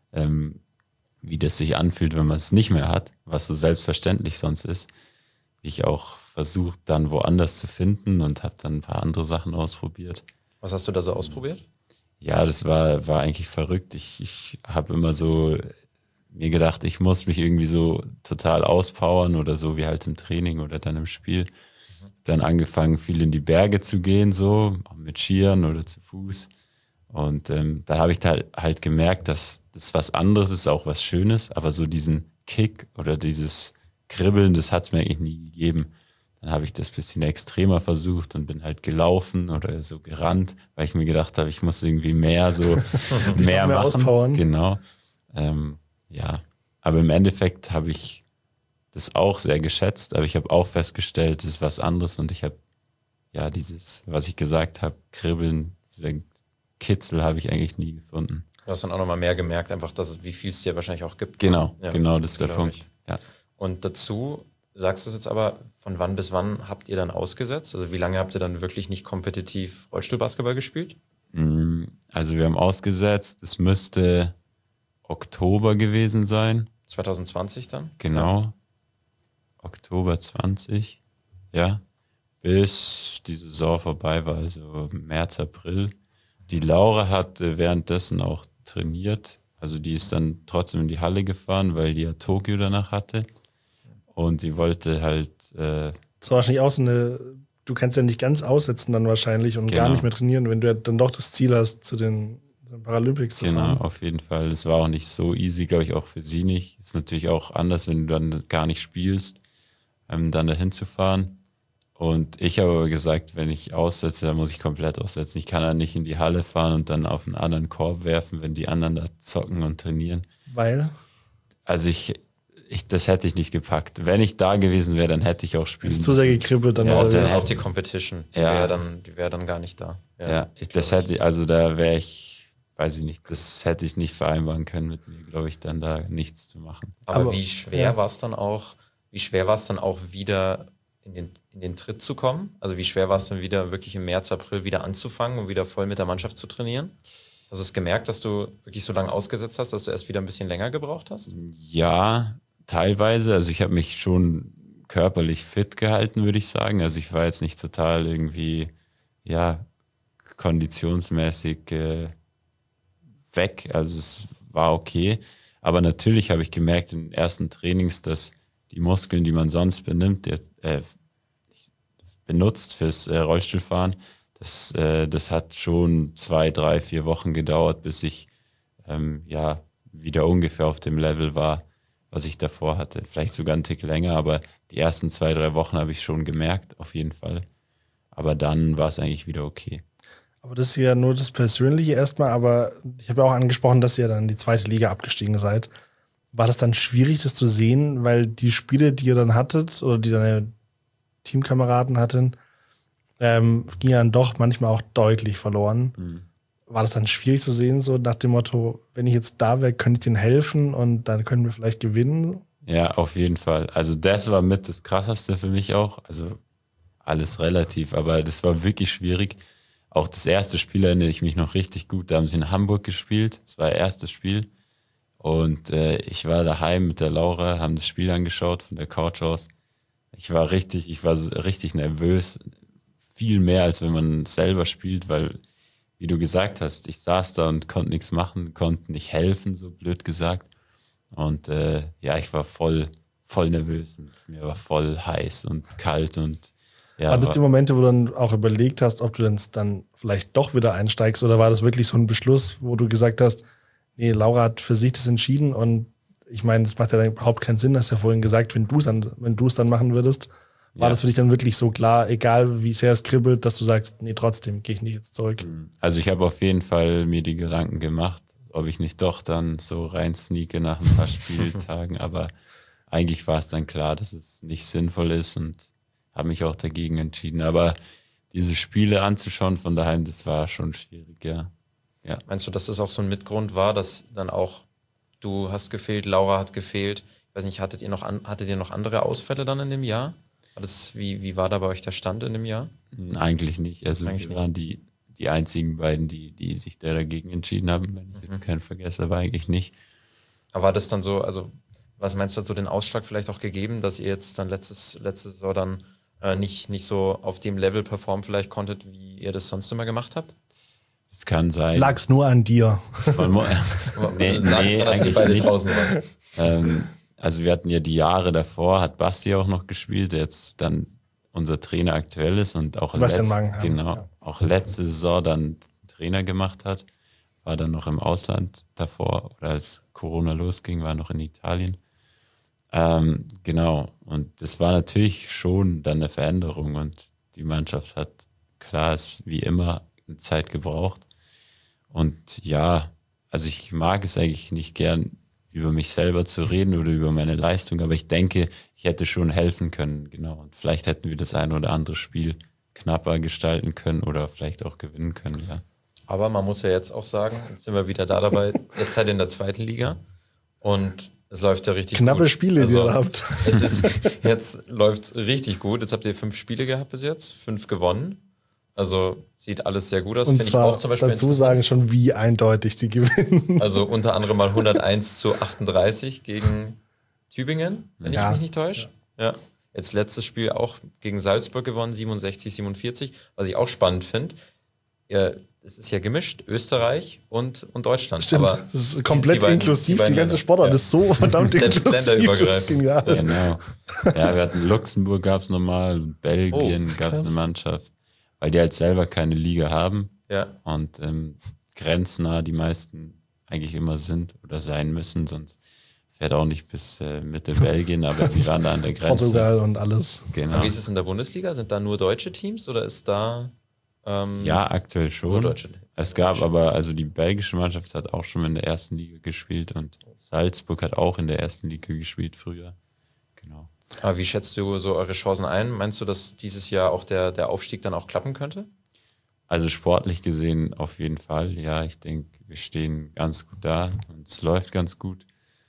wie das sich anfühlt, wenn man es nicht mehr hat, was so selbstverständlich sonst ist. Ich auch versucht, dann woanders zu finden und habe dann ein paar andere Sachen ausprobiert. Was hast du da so ausprobiert? Ja, das war eigentlich verrückt. Ich habe immer so mir gedacht, ich muss mich irgendwie so total auspowern oder so wie halt im Training oder dann im Spiel. Dann angefangen, viel in die Berge zu gehen, so mit Skiern oder zu Fuß. Und da habe ich halt gemerkt, dass das was anderes ist, auch was Schönes, aber so diesen Kick oder dieses Kribbeln, das hat es mir eigentlich nie gegeben. Dann habe ich das ein bisschen extremer versucht und bin halt gelaufen oder so gerannt, weil ich mir gedacht habe, ich muss irgendwie mehr mehr machen. Auspowern. Genau. Ja, aber im Endeffekt habe ich das auch sehr geschätzt, aber ich habe auch festgestellt, es ist was anderes und ich habe ja dieses, was ich gesagt habe, Kribbeln, dieser Kitzel habe ich eigentlich nie gefunden. Du hast dann auch nochmal mehr gemerkt, einfach, wie viel es dir wahrscheinlich auch gibt. Genau, ja, genau, das ist der Punkt. Ja. Und dazu sagst du es jetzt aber, von wann bis wann habt ihr dann ausgesetzt? Also wie lange habt ihr dann wirklich nicht kompetitiv Rollstuhlbasketball gespielt? Also wir haben ausgesetzt, es müsste Oktober gewesen sein. 2020 dann? Genau. Ja. Oktober 20, ja. Bis die Saison vorbei war, also März, April. Die Laura hat währenddessen auch trainiert. Also die ist dann trotzdem in die Halle gefahren, weil die ja Tokio danach hatte. Und sie wollte halt... Das war wahrscheinlich auch so du kannst ja nicht ganz aussetzen dann wahrscheinlich und gar nicht mehr trainieren, wenn du ja dann doch das Ziel hast, zu den Paralympics zu fahren. Genau, auf jeden Fall. Das war auch nicht so easy, glaube ich, auch für sie nicht. Ist natürlich auch anders, wenn du dann gar nicht spielst, dann dahin zu fahren. Und ich habe aber gesagt, wenn ich aussetze, dann muss ich komplett aussetzen. Ich kann dann nicht in die Halle fahren und dann auf einen anderen Korb werfen, wenn die anderen da zocken und trainieren. Weil? Also das hätte ich nicht gepackt. Wenn ich da gewesen wäre, dann hätte ich auch spielen müssen. Zu sehr gekribbelt dann. Ja, dann auch die Competition. Ja. Die wäre dann gar nicht da. Ja, da wäre ich, weiß ich nicht, das hätte ich nicht vereinbaren können mit mir, glaube ich, dann da nichts zu machen. Aber wie schwer war es dann auch, wieder in den Tritt zu kommen? Also wie schwer war es dann wieder wirklich im März, April wieder anzufangen und wieder voll mit der Mannschaft zu trainieren? Hast du es gemerkt, dass du wirklich so lange ausgesetzt hast, dass du erst wieder ein bisschen länger gebraucht hast? Ja, teilweise. Also ich habe mich schon körperlich fit gehalten, würde ich sagen. Also ich war jetzt nicht total irgendwie, konditionsmäßig weg. Also es war okay. Aber natürlich habe ich gemerkt in den ersten Trainings, dass die Muskeln, die man sonst benutzt fürs Rollstuhlfahren, das hat schon 2, 3, 4 Wochen gedauert, bis ich wieder ungefähr auf dem Level war, was ich davor hatte. Vielleicht sogar einen Tick länger, aber die ersten 2, 3 Wochen habe ich schon gemerkt, auf jeden Fall. Aber dann war es eigentlich wieder okay. Aber das ist ja nur das Persönliche erstmal, aber ich habe ja auch angesprochen, dass ihr dann in die 2. Liga abgestiegen seid. War das dann schwierig, das zu sehen, weil die Spiele, die ihr dann hattet oder die deine Teamkameraden hatten, gingen dann doch manchmal auch deutlich verloren. Mhm. War das dann schwierig zu sehen, so nach dem Motto, wenn ich jetzt da wäre, könnte ich denen helfen und dann können wir vielleicht gewinnen? Ja, auf jeden Fall. Also das war mit das Krasseste für mich auch. Also alles relativ, aber das war wirklich schwierig. Auch das erste Spiel erinnere ich mich noch richtig gut. Da haben sie in Hamburg gespielt. Das war ihr erstes Spiel. Und ich war daheim mit der Laura, haben das Spiel angeschaut von der Couch aus. Ich war richtig nervös, viel mehr als wenn man selber spielt, weil, wie du gesagt hast, ich saß da und konnte nichts machen, konnte nicht helfen, so blöd gesagt. Und ich war voll nervös und mir war voll heiß und kalt und ja. War das die Momente, wo du dann auch überlegt hast, ob du dann vielleicht doch wieder einsteigst, oder war das wirklich so ein Beschluss, wo du gesagt hast, nee, Laura hat für sich das entschieden und ich meine, das macht ja dann überhaupt keinen Sinn, hast ja vorhin gesagt, wenn du es dann machen würdest, war das für dich dann wirklich so klar, egal wie sehr es kribbelt, dass du sagst, nee, trotzdem gehe ich nicht jetzt zurück? Also ich habe auf jeden Fall mir die Gedanken gemacht, ob ich nicht doch dann so rein sneake nach ein paar Spieltagen, aber eigentlich war es dann klar, dass es nicht sinnvoll ist und habe mich auch dagegen entschieden. Aber diese Spiele anzuschauen von daheim, das war schon schwierig, ja. Meinst du, dass das auch so ein Mitgrund war, dass dann auch du hast gefehlt, Laura hat gefehlt? Ich weiß nicht, hattet ihr noch andere Ausfälle dann in dem Jahr? Wie war da bei euch der Stand in dem Jahr? Eigentlich nicht. Also wir waren die einzigen beiden, die sich dagegen entschieden haben. Wenn ich jetzt keinen vergesse, aber eigentlich nicht. Aber war das dann so, also was meinst du, hat so den Ausschlag vielleicht auch gegeben, dass ihr jetzt dann letzte Saison dann nicht so auf dem Level performen vielleicht konntet, wie ihr das sonst immer gemacht habt? Es kann sein. Lag's nur an dir? Nee, eigentlich beide nicht. Draußen waren. Also wir hatten ja die Jahre davor, hat Basti auch noch gespielt, der jetzt dann unser Trainer aktuell ist und auch auch letzte Saison dann Trainer gemacht hat, war dann noch im Ausland davor oder als Corona losging, war noch in Italien. Genau, und das war natürlich schon dann eine Veränderung und die Mannschaft hat, klar, ist wie immer eine Zeit gebraucht. Und ja, also ich mag es eigentlich nicht gern, über mich selber zu reden oder über meine Leistung, aber ich denke, ich hätte schon helfen können, genau. Und vielleicht hätten wir das ein oder andere Spiel knapper gestalten können oder vielleicht auch gewinnen können, ja. Aber man muss ja jetzt auch sagen, jetzt sind wir wieder da dabei, jetzt seid ihr in der zweiten Liga und es läuft ja richtig Knappe gut. Spiele, die ihr habt. Jetzt läuft's richtig gut. Jetzt habt ihr 5 Spiele gehabt bis jetzt, 5 gewonnen. Also sieht alles sehr gut aus. Und zwar, ich auch zum Beispiel dazu sagen schon, wie eindeutig die gewinnen. Also unter anderem mal 101-38 gegen Tübingen, wenn ich mich nicht täusche. Ja. Jetzt letztes Spiel auch gegen Salzburg gewonnen, 67-47. Was ich auch spannend finde, es ist ja gemischt, Österreich und Deutschland. Stimmt, aber das ist komplett inklusiv, die ganze Sportart ist so verdammt inklusiv, das ist genial. Genau. Ja, wir hatten Luxemburg gab es nochmal, Belgien gab es eine Mannschaft, weil die halt selber keine Liga haben und grenznah die meisten eigentlich immer sind oder sein müssen, sonst fährt auch nicht bis Mitte Belgien, aber die waren da an der Grenze. Portugal und alles. Genau. Aber wie ist es in der Bundesliga? Sind da nur deutsche Teams oder ist da ja, aktuell schon. Es gab aber, also die belgische Mannschaft hat auch schon in der ersten Liga gespielt und Salzburg hat auch in der ersten Liga gespielt früher. Genau. Aber wie schätzt du so eure Chancen ein? Meinst du, dass dieses Jahr auch der Aufstieg dann auch klappen könnte? Also sportlich gesehen auf jeden Fall. Ja, ich denke, wir stehen ganz gut da und es läuft ganz gut.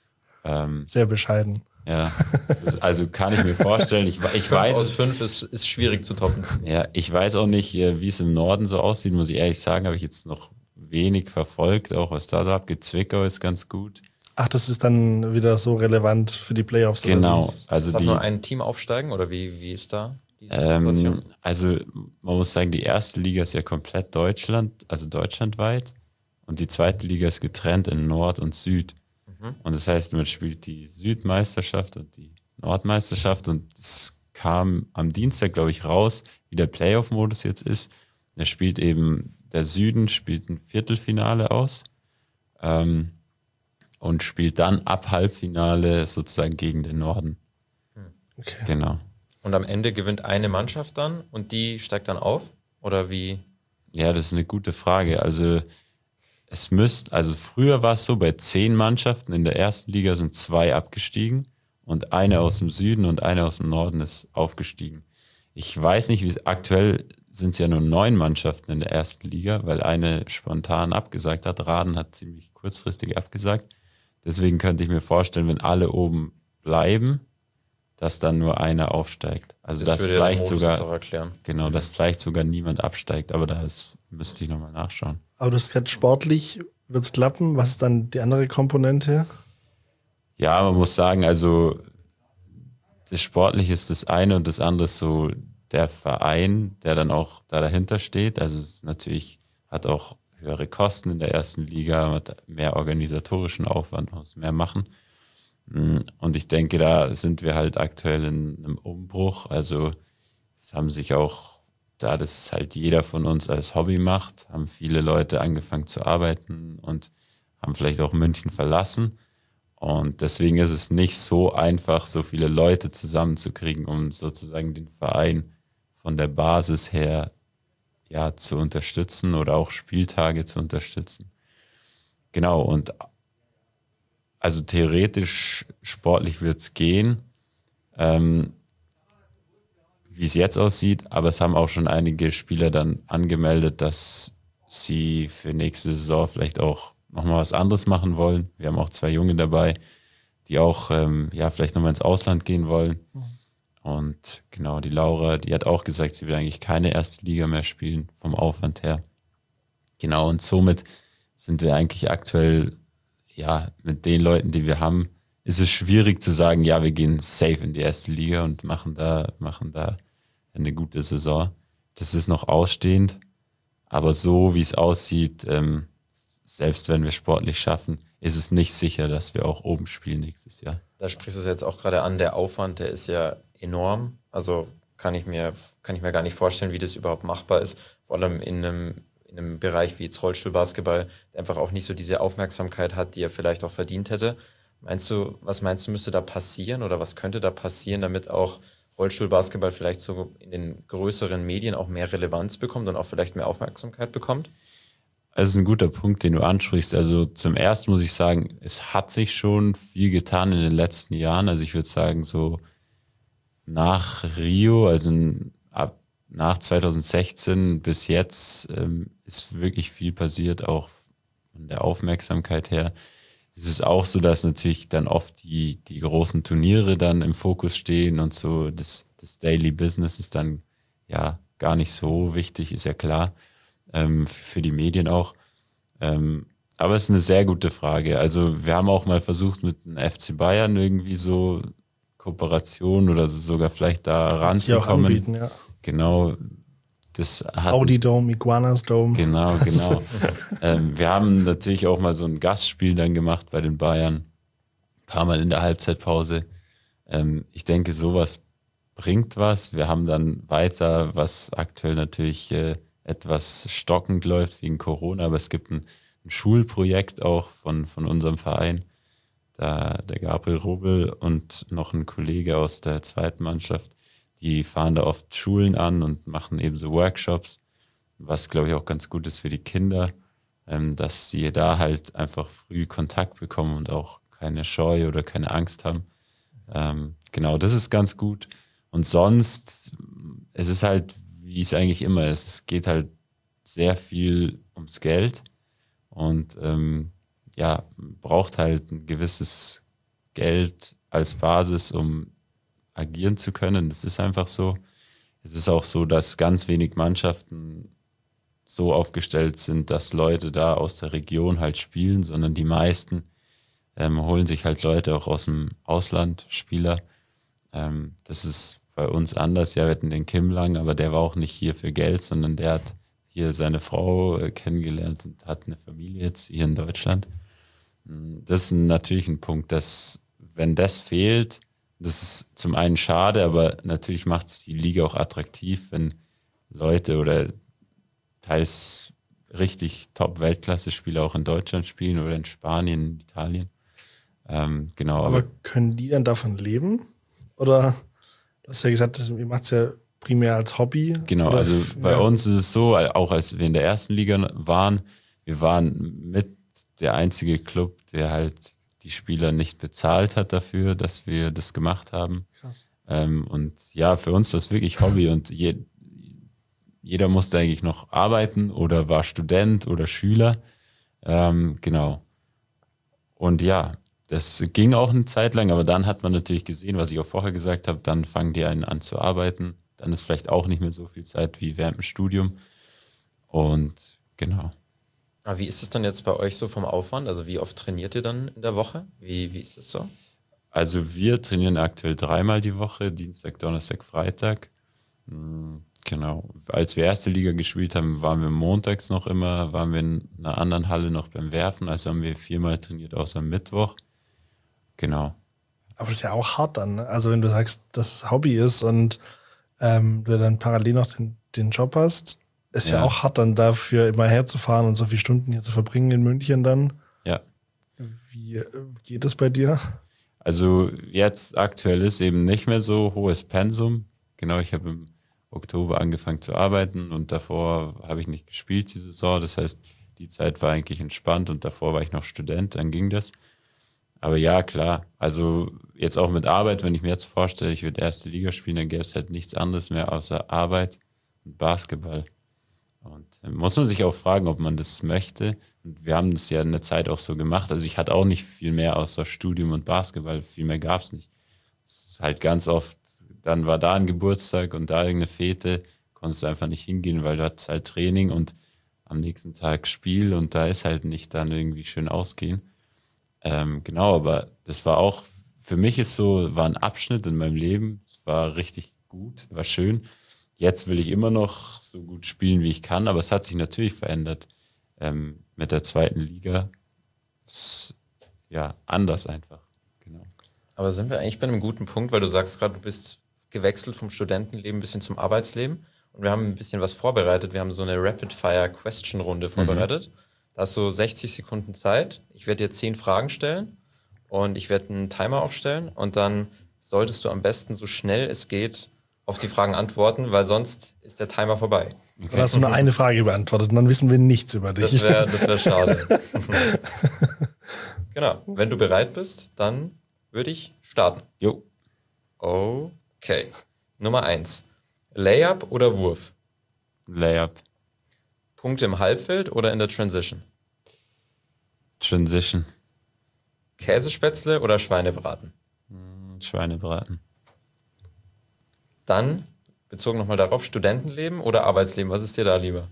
Sehr bescheiden. Ja, also kann ich mir vorstellen. Ich weiß, aus 5 ist schwierig zu toppen. Ja, ich weiß auch nicht, wie es im Norden so aussieht, muss ich ehrlich sagen, habe ich jetzt noch wenig verfolgt, auch was da so abgeht. Zwickau ist ganz gut. Ach, das ist dann wieder so relevant für die Playoffs? Genau. Also darf nur ein Team aufsteigen oder wie ist da die Situation? Also man muss sagen, die erste Liga ist ja komplett Deutschland, also deutschlandweit und die zweite Liga ist getrennt in Nord und Süd. Und das heißt, man spielt die Südmeisterschaft und die Nordmeisterschaft und es kam am Dienstag, glaube ich, raus, wie der Playoff-Modus jetzt ist. Da spielt eben der Süden spielt ein Viertelfinale aus und spielt dann ab Halbfinale sozusagen gegen den Norden. Okay. Genau. Und am Ende gewinnt eine Mannschaft dann und die steigt dann auf? Oder wie? Ja, das ist eine gute Frage. Also früher war es so, bei 10 Mannschaften in der ersten Liga sind 2 abgestiegen und eine aus dem Süden und eine aus dem Norden ist aufgestiegen. Ich weiß nicht, wie aktuell sind es ja nur 9 Mannschaften in der ersten Liga, weil eine spontan abgesagt hat. Raden hat ziemlich kurzfristig abgesagt. Deswegen könnte ich mir vorstellen, wenn alle oben bleiben, dass dann nur einer aufsteigt. Also das vielleicht sogar dass vielleicht sogar niemand absteigt, aber müsste ich nochmal nachschauen. Aber du hast gerade sportlich, wird es klappen? Was ist dann die andere Komponente? Ja, man muss sagen, also das Sportliche ist das eine und das andere ist so der Verein, der dann auch da dahinter steht. Also es ist natürlich hat auch höhere Kosten in der ersten Liga, hat mehr organisatorischen Aufwand, muss mehr machen. Und ich denke, da sind wir halt aktuell in einem Umbruch. Also es haben sich auch, da das halt jeder von uns als Hobby macht, haben viele Leute angefangen zu arbeiten und haben vielleicht auch München verlassen. Und deswegen ist es nicht so einfach, so viele Leute zusammenzukriegen, um sozusagen den Verein von der Basis her ja zu unterstützen oder auch Spieltage zu unterstützen. Genau, und also theoretisch sportlich wird es gehen, wie es jetzt aussieht, aber es haben auch schon einige Spieler dann angemeldet, dass sie für nächste Saison vielleicht auch nochmal was anderes machen wollen. Wir haben auch 2 Junge dabei, die auch vielleicht nochmal ins Ausland gehen wollen. Und genau, die Laura, die hat auch gesagt, sie will eigentlich keine erste Liga mehr spielen, vom Aufwand her. Genau, und somit sind wir eigentlich aktuell, ja, mit den Leuten, die wir haben, ist es schwierig zu sagen, ja, wir gehen safe in die erste Liga und machen da eine gute Saison. Das ist noch ausstehend, aber so wie es aussieht, selbst wenn wir sportlich schaffen, ist es nicht sicher, dass wir auch oben spielen nächstes Jahr. Da sprichst du es jetzt auch gerade an, der Aufwand, der ist ja enorm. Also kann ich mir gar nicht vorstellen, wie das überhaupt machbar ist. Vor allem in einem Bereich wie jetzt Rollstuhlbasketball, der einfach auch nicht so diese Aufmerksamkeit hat, die er vielleicht auch verdient hätte. Was meinst du, müsste da passieren oder was könnte da passieren, damit auch Rollstuhlbasketball vielleicht so in den größeren Medien auch mehr Relevanz bekommt und auch vielleicht mehr Aufmerksamkeit bekommt? Also ein guter Punkt, den du ansprichst. Also zum Ersten muss ich sagen, es hat sich schon viel getan in den letzten Jahren. Also ich würde sagen, so nach Rio, also nach 2016 bis jetzt ist wirklich viel passiert, auch von der Aufmerksamkeit her. Es ist auch so, dass natürlich dann oft die großen Turniere dann im Fokus stehen und so das Daily Business ist dann ja gar nicht so wichtig, ist ja klar. Für die Medien auch. Aber es ist eine sehr gute Frage. Also wir haben auch mal versucht, mit dem FC Bayern irgendwie so Kooperation oder sogar vielleicht da ranzukommen. Auch anbieten, ja. Genau. Das hat Audi Dome, Iguanas Dome. Genau. Wir haben natürlich auch mal so ein Gastspiel dann gemacht bei den Bayern. Ein paar Mal in der Halbzeitpause. Ich denke, sowas bringt was. Wir haben dann weiter, was aktuell natürlich etwas stockend läuft wegen Corona, aber es gibt ein Schulprojekt auch von unserem Verein, da der Gabriel Robel und noch ein Kollege aus der zweiten Mannschaft, die fahren da oft Schulen an und machen eben so Workshops, was glaube ich auch ganz gut ist für die Kinder, dass sie da halt einfach früh Kontakt bekommen und auch keine Scheu oder keine Angst haben. Genau, das ist ganz gut. Und sonst, es ist halt, wie es eigentlich immer ist. Es geht halt sehr viel ums Geld und braucht halt ein gewisses Geld als Basis, um agieren zu können. Das ist einfach so. Es ist auch so, dass ganz wenig Mannschaften so aufgestellt sind, dass Leute da aus der Region halt spielen, sondern die meisten holen sich halt Leute auch aus dem Ausland, Spieler. Das ist bei uns anders. Ja, wir hatten den Kim Lang, aber der war auch nicht hier für Geld, sondern der hat hier seine Frau kennengelernt und hat eine Familie jetzt hier in Deutschland. Das ist natürlich ein Punkt, dass, wenn das fehlt, das ist zum einen schade, aber natürlich macht es die Liga auch attraktiv, wenn Leute oder teils richtig Top-Weltklasse-Spieler auch in Deutschland spielen oder in Spanien, in Italien. Genau. Aber können die dann davon leben? Oder du hast ja gesagt, ihr macht es ja primär als Hobby. Genau, oder also bei uns ist es so, auch als wir in der ersten Liga waren, wir waren mit der einzige Club, der halt die Spieler nicht bezahlt hat dafür, dass wir das gemacht haben. Krass. Und ja, für uns war es wirklich Hobby und jeder musste eigentlich noch arbeiten oder war Student oder Schüler. Genau. Und ja, das ging auch eine Zeit lang, aber dann hat man natürlich gesehen, was ich auch vorher gesagt habe, dann fangen die einen an zu arbeiten. Dann ist vielleicht auch nicht mehr so viel Zeit wie während dem Studium. Und genau. Aber wie ist es dann jetzt bei euch so vom Aufwand? Also wie oft trainiert ihr dann in der Woche? Wie ist es so? Also wir trainieren aktuell 3-mal die Woche, Dienstag, Donnerstag, Freitag. Genau. Als wir erste Liga gespielt haben, waren wir montags noch immer, waren wir in einer anderen Halle noch beim Werfen, also haben wir 4-mal trainiert, außer Mittwoch. Genau. Aber das ist ja auch hart dann, ne? Also wenn du sagst, dass es Hobby ist und du dann parallel noch den Job hast, ist ja auch hart dann dafür immer herzufahren und so viele Stunden hier zu verbringen in München dann. Ja. Wie geht es bei dir? Also jetzt aktuell ist eben nicht mehr so hohes Pensum. Genau, ich habe im Oktober angefangen zu arbeiten und davor habe ich nicht gespielt die Saison. Das heißt, die Zeit war eigentlich entspannt und davor war ich noch Student, dann ging das. Aber ja, klar, also jetzt auch mit Arbeit, wenn ich mir jetzt vorstelle, ich würde erste Liga spielen, dann gäbe es halt nichts anderes mehr außer Arbeit und Basketball. Und muss man sich auch fragen, ob man das möchte. Und wir haben das ja eine Zeit auch so gemacht. Also ich hatte auch nicht viel mehr außer Studium und Basketball, viel mehr gab es nicht. Es ist halt ganz oft, dann war da ein Geburtstag und da irgendeine Fete, konntest du einfach nicht hingehen, weil du hattest halt Training und am nächsten Tag Spiel und da ist halt nicht dann irgendwie schön ausgehen. Genau, aber das war auch, für mich war ein Abschnitt in meinem Leben. Es war richtig gut, war schön. Jetzt will ich immer noch so gut spielen, wie ich kann, aber es hat sich natürlich verändert mit der zweiten Liga. Ja, anders einfach, genau. Aber sind wir eigentlich bei einem guten Punkt, weil du sagst gerade, du bist gewechselt vom Studentenleben ein bisschen zum Arbeitsleben und wir haben ein bisschen was vorbereitet. Wir haben so eine Rapid-Fire-Question-Runde vorbereitet. Da hast du 60 Sekunden Zeit. Ich werde dir 10 Fragen stellen und ich werde einen Timer aufstellen und dann solltest du am besten so schnell es geht auf die Fragen antworten, weil sonst ist der Timer vorbei. Okay. Oder hast du nur eine Frage beantwortet und dann wissen wir nichts über dich. Das wär schade. Genau. Wenn du bereit bist, dann würde ich starten. Jo. Okay. Nummer 1. Layup oder Wurf? Layup. Punkte im Halbfeld oder in der Transition? Transition. Käsespätzle oder Schweinebraten? Schweinebraten. Dann, bezogen nochmal darauf, Studentenleben oder Arbeitsleben? Was ist dir da lieber?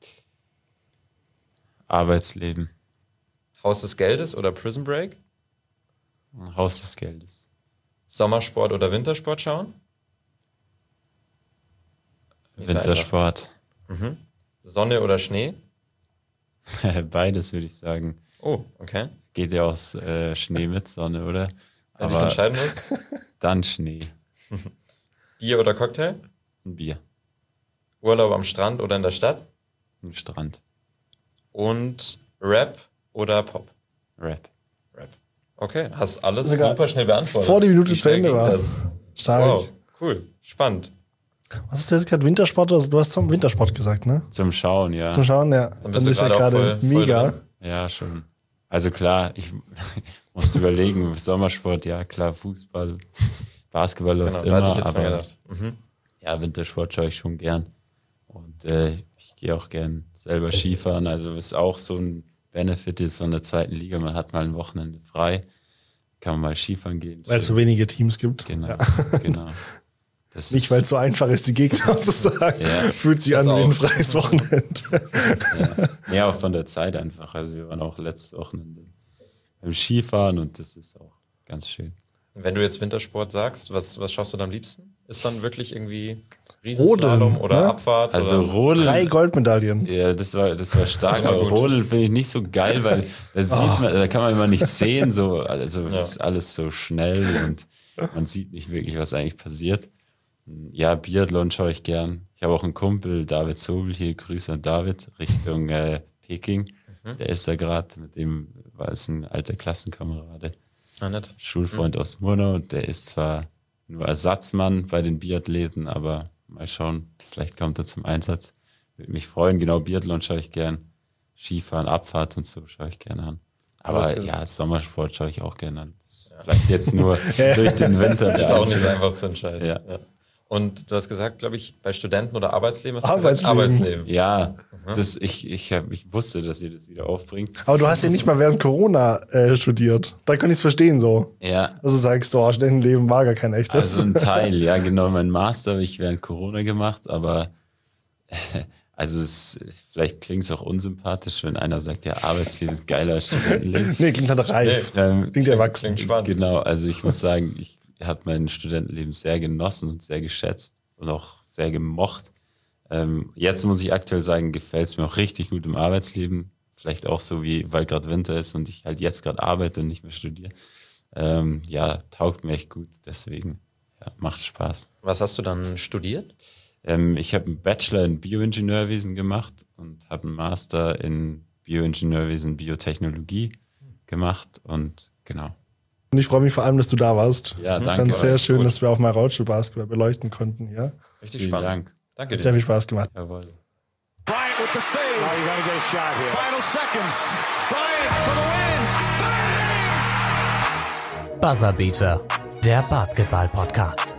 Arbeitsleben. Haus des Geldes oder Prison Break? Haus des Geldes. Sommersport oder Wintersport schauen? Wintersport. Sonne oder Schnee? Beides würde ich sagen. Oh, okay. Geht ja aus Schnee mit Sonne, oder? Wenn du dich entscheiden musst? Dann Schnee. Bier oder Cocktail? Ein Bier. Urlaub am Strand oder in der Stadt? Ein Strand. Und Rap oder Pop? Rap. Rap. Okay, hast alles Sogar super schnell beantwortet. vor die Minute Wie zu schnell Ende ging war. das? Stark. Wow, cool, spannend. Was ist jetzt gerade Wintersport? Also du hast zum Wintersport gesagt, ne? Zum Schauen, ja. Zum Schauen, ja. Dann Dann bist du ist ja gerade auch gerade voll mega. drin. Ja, schon. Also klar, ich musste überlegen, Sommersport, ja klar, Fußball, Basketball läuft Genau, da immer, hatte ich jetzt dran aber gedacht. ja, Wintersport schaue ich schon gern. Und ich gehe auch gern selber Skifahren, also ist auch so ein Benefit jetzt von der zweiten Liga, man hat mal ein Wochenende frei, kann man mal Skifahren gehen. Weil es so wenige Teams gibt. Genau, Ja. genau. Das Nicht, weil es so einfach ist, die Gegner zu sagen. Ja. Fühlt sich Das an wie auch. ein freies Wochenende. ja, auch von der Zeit einfach. Also wir waren auch letztes Wochenende beim Skifahren und das ist auch ganz schön. Wenn du jetzt Wintersport sagst, was schaust du da am liebsten? Ist dann wirklich irgendwie Riesenslalom Rodeln, oder ne? Abfahrt? Also oder? Rodeln. 3 Goldmedaillen. Ja, das war stark, Immer aber gut. Rodeln finde ich nicht so geil, weil da sieht man, da kann man immer nicht sehen, so, also es ist alles so schnell und man sieht nicht wirklich, was eigentlich passiert. Ja, Biathlon schaue ich gern. Ich habe auch einen Kumpel, David Sobel, hier Grüße an David, Richtung Peking. Der ist da gerade, mit dem war es ein alter Klassenkamerade, Ah, nett. Schulfreund aus Murnau und der ist zwar nur Ersatzmann bei den Biathleten, aber mal schauen, vielleicht kommt er zum Einsatz. Würde mich freuen, genau, Biathlon schaue ich gern. Skifahren, Abfahrt und so schaue ich gerne an. Aber ja, Sommersport schaue ich auch gerne an. Vielleicht jetzt nur durch den Winter. Ist auch nicht so einfach zu entscheiden. Ja. Und du hast gesagt, glaube ich, bei Studenten oder Arbeitsleben hast du Arbeitsleben. gesagt, Arbeitsleben. Ja, ich wusste, dass ihr das wieder aufbringt. Aber du hast ja nicht mal während Corona studiert. Da kann ich es verstehen so. Ja, Also sagst du, Studentenleben war gar kein echtes. also ein Teil, ja genau. Mein Master habe ich während Corona gemacht, aber Also vielleicht klingt es auch unsympathisch, wenn einer sagt, ja, Arbeitsleben ist geiler als Studentenleben. Nee, klingt halt reif. Klingt erwachsen. Klingt spannend. Genau, also ich muss sagen, ich habe mein Studentenleben sehr genossen und sehr geschätzt und auch sehr gemocht. Jetzt muss ich aktuell sagen, gefällt es mir auch richtig gut im Arbeitsleben. Vielleicht auch so, weil gerade Winter ist und ich halt jetzt gerade arbeite und nicht mehr studiere. Taugt mir echt gut, deswegen macht Spaß. Was hast du dann studiert? Ich habe einen Bachelor in Bioingenieurwesen gemacht und habe einen Master in Bioingenieurwesen, Biotechnologie gemacht und genau. Und ich freue mich vor allem, dass du da warst. Ja, Ich danke. fand es sehr schön, Gut. dass wir auch mal Rollstuhlbasketball beleuchten konnten hier. Richtig Vielen spannend. Dank. Danke Hat sehr dir. viel Spaß gemacht. Jawohl. Bryant with the save. Now you gotta get a shot here. Final seconds. Bryant for the win. Bang! Buzzerbeater, der Basketball-Podcast.